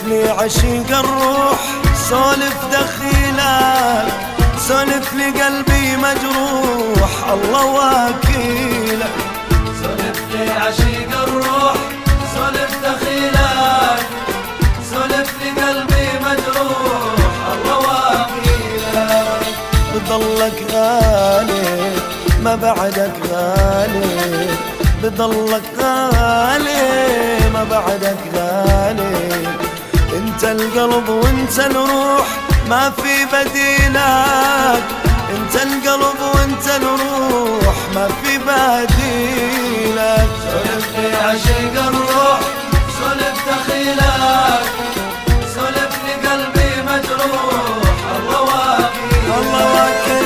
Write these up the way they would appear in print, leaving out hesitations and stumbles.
لي عشيق الروح سولف دخيلك، سولف لي قلبي مجروح الله وكيلك. سولف لي عشيق الروح سولف دخيلك، سولف لي قلبي مجروح الله وكيلك. بضلك غالي ما بعدك غالي، بضلك غالي ما بعدك غالي. انت القلب وانت الروح ما في بديلك، انت القلب وانت الروح ما في بديلك. سولف لي عشيق الروح سولف دخيلك، سولف لي قلبي مجروح الله وكيلك. الله وكيلك.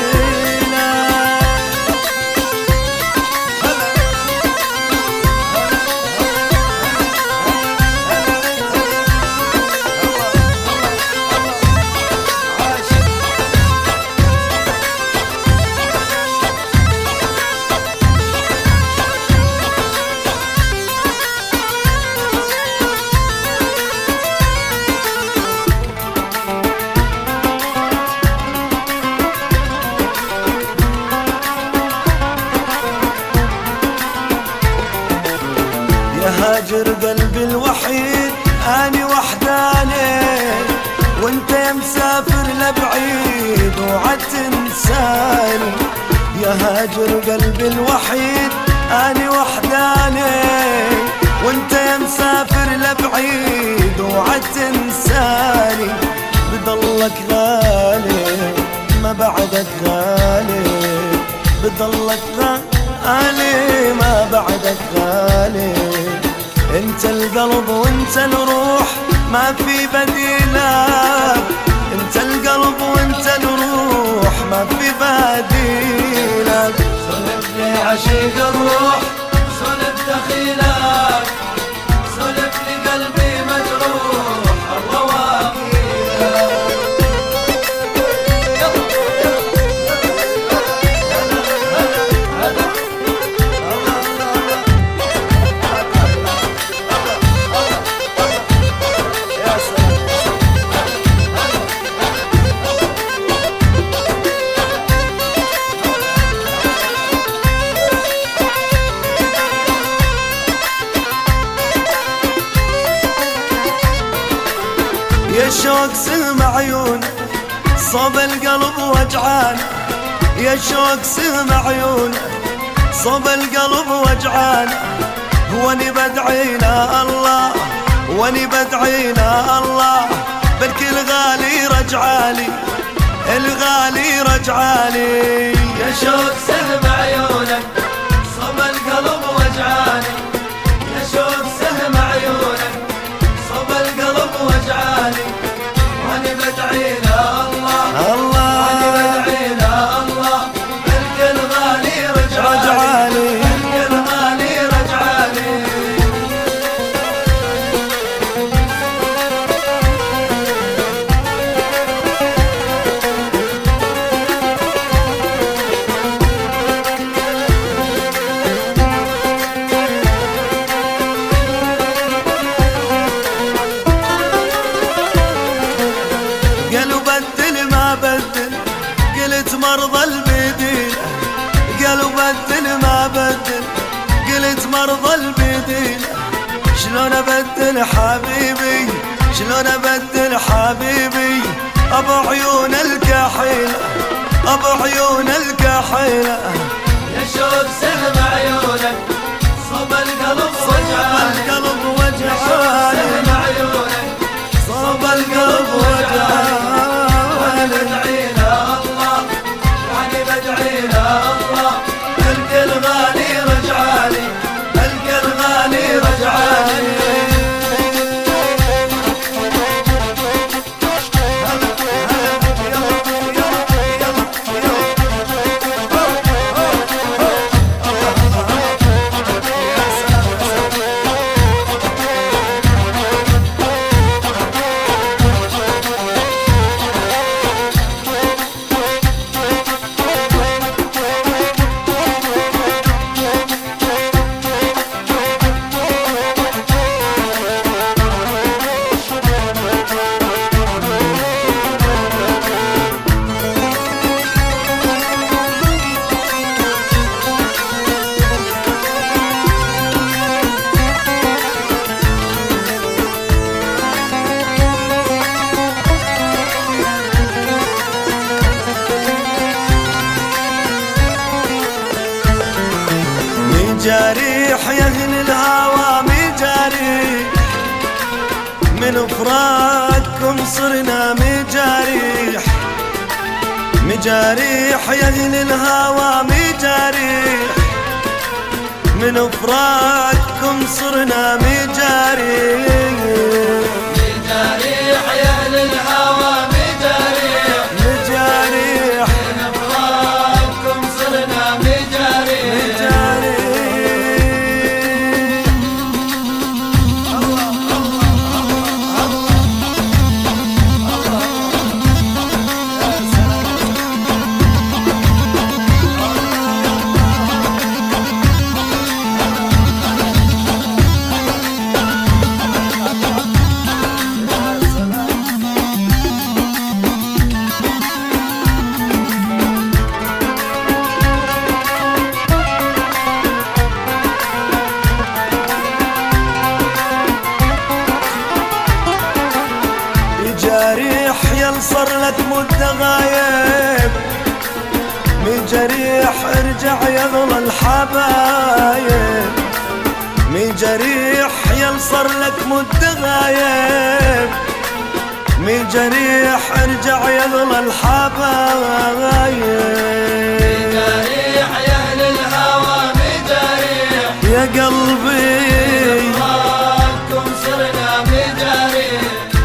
هاجر قلبي الوحيد أني وحداني، وانت يا مسافر لبعيد وعد تنساني. يا هاجر قلبي الوحيد أني وحداني، وانت يا مسافر لبعيد وعد تنساني. بضلك غالي ما بعدك غالي، بضلك غالي ما بعدك غالي. انت القلب وانت الروح ما في بديلك، انت القلب وانت الروح ما في بديلك. سولف لي عشيق الروح سولف دخيلك، سولف لي قلبي مجروح الله وكيلك. يا شوق سهم عيون صوب القلب وجعان، يا شوق سهم عيون صوب القلب وجعان. واني بدعي لا الله، واني بدعي لا الله، بالكل غالي رجعالي، الغالي رجعالي. يا شوق سهم عيونك صوب القلب وجعاني، يا شوق سهم عيونك صوب القلب وجعاني. واني بدعي لا الله الله، واني بدعي لا الله، بالكل غالي رجعالي، بالكل غالي رجعالي. قالوا بدل ما بدل قلت مرضى البديل، قالوا بدل ما بدل قلت مرضى البديل. شلون ابدل حبيبي، شلون ابدل حبيبي، ابو عيون الكحيل، ابو عيون الكحيل. يا شوق سهم عيونك صوب القلب وجعاني، القلب يا شوق وجعاني، سهم عيونك صوب القلب وجعاني. واني بدعي لا الله، واني بدعي لا الله، بالكل غالي رجعالي، بالكل غالي رجعالي. من فراقكم صرنا مجاريح مجاريح يا أهل الهوى مجاريح من فراقكم صرنا مجاريح مجاريح يا أهل الهوى مجاريح مجاريح من فراقكم صرنا مجاريح مجاريح يل صار لك مدة غايب مجاريح ارجع يا اغلى الحبايب مجاريح يل صار لك مدة غايب مجاريح ارجع يا اغلى الحبايب مجاريح يا أهل الهوى مجاريح يا قلبي فراقكم صرنا مجاريح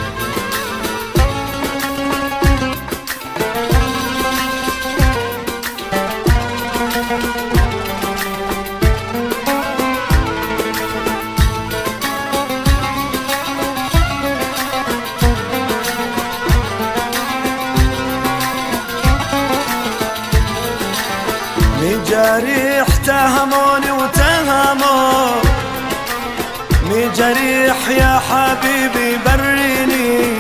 مجاريح تهموني وتهموا مجاريح يا حبيبي بريني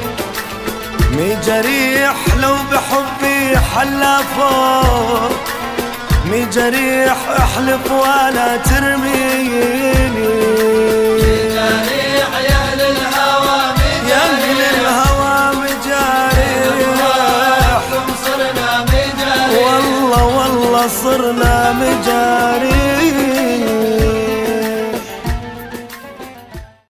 مجاريح لو بحبي حلفوا مجاريح احلف ولا ترميني مجاريح يا أهل الهوى يا أهل مجاريح الهوى مجاريح فراقكم صرنا مجاريح والله والله صرنا مجاريح